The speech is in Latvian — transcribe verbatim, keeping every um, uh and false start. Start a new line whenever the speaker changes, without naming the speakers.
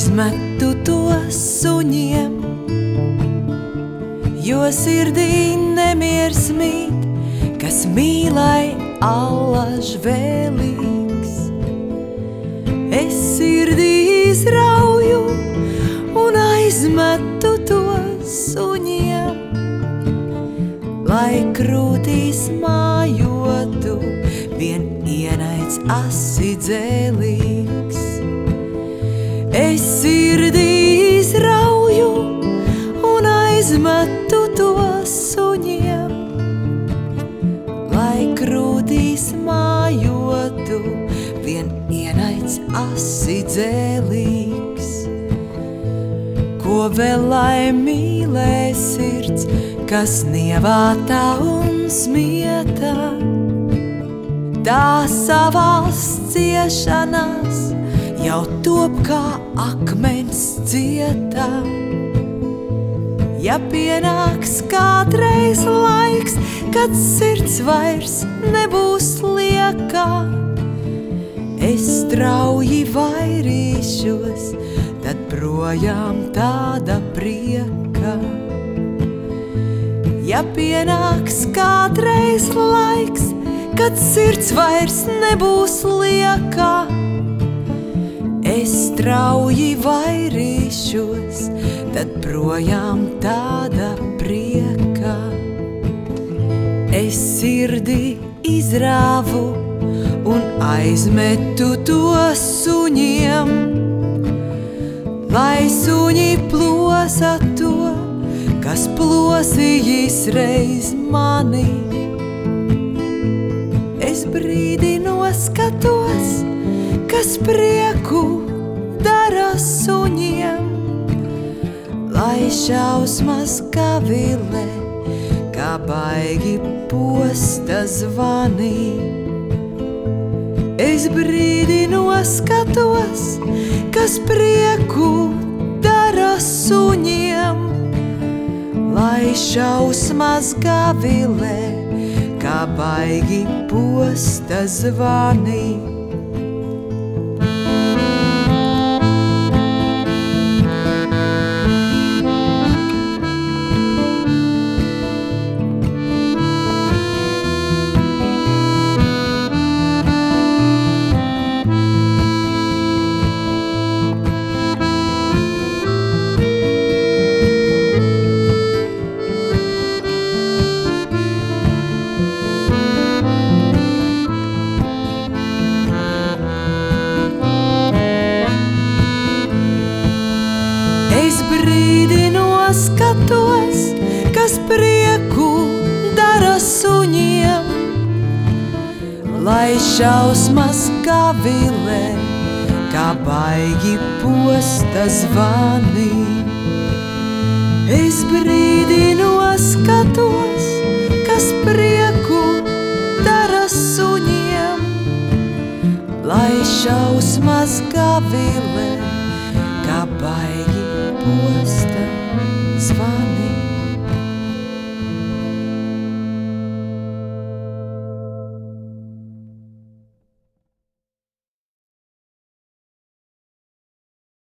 aizmetu to suņiem, jo sirdī nemiers mīt, kas mīlai allaž vēlīgs. Es sirdī izrauju un aizmetu to suņiem, lai krūtīs mājotu vien ienaids asi dzēlīgs. Es sirdī izrauju un aizmetu to suņiem, lai krūtīs mājotu vien ienaids asi dzēlīgs. Ko vēl lai mīlē sirds, kas nievātā un smietā, tā savās ciešanās jau top kā akmens cietā. Ja pienāks kādreiz laiks, kad sirds vairs nebūs liekā, es strauji vairīšos, tad projām tāda prieka. Ja pienāks kādreiz laiks, kad sirds vairs nebūs liekā, es strauji vairīšos, tad projām tāda prieka. Es sirdī izrāvu un aizmetu to suņiem, lai suņi plosa to, kas plosījis reiz mani. Es brīdi noskatos, kas prieku dara suņiem, lai šausmas gavilē, kā baigi posta zvani. Es brīdi noskatos, kas prieku dara suņiem, lai šausmas gavilē, kā baigi posta zvani. Es brīdi noskatos, kas prieku dara suņiem, lai šausmas gavilē, kā baigi posta zvani. Es brīdi noskatos, kas prieku dara suņiem, lai šausmas gavilē, kā baigi posta.